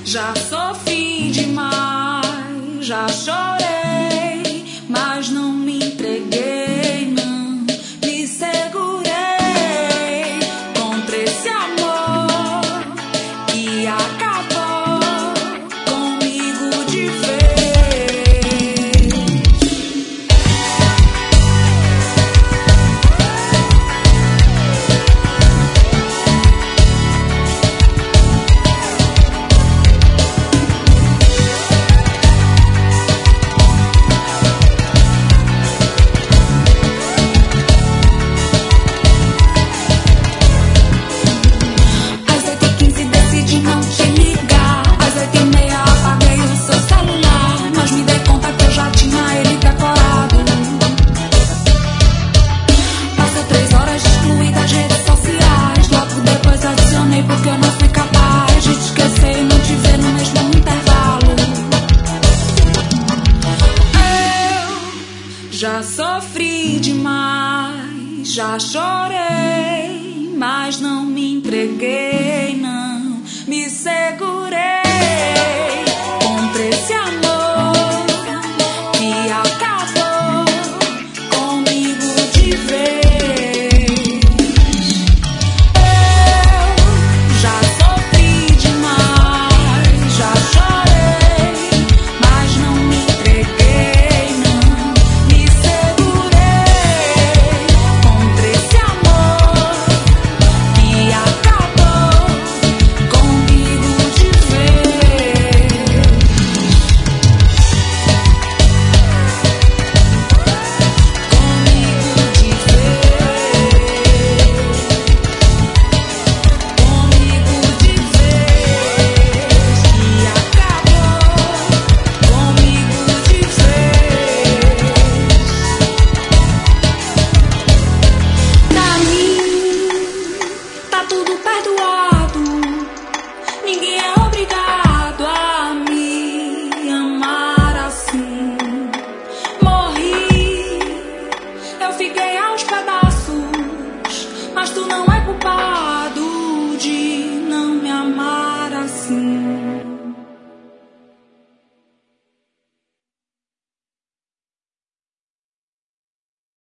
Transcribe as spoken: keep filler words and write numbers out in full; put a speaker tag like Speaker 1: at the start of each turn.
Speaker 1: Já sofri demais, já chorei, mas não me entreguei, não me segurei contra esse amor que acabou comigo de vez. Porque eu não fui capaz de te esquecer e não te ver no mesmo intervalo. Eu já sofri demais, já chorei, mas não me entreguei, não me segurei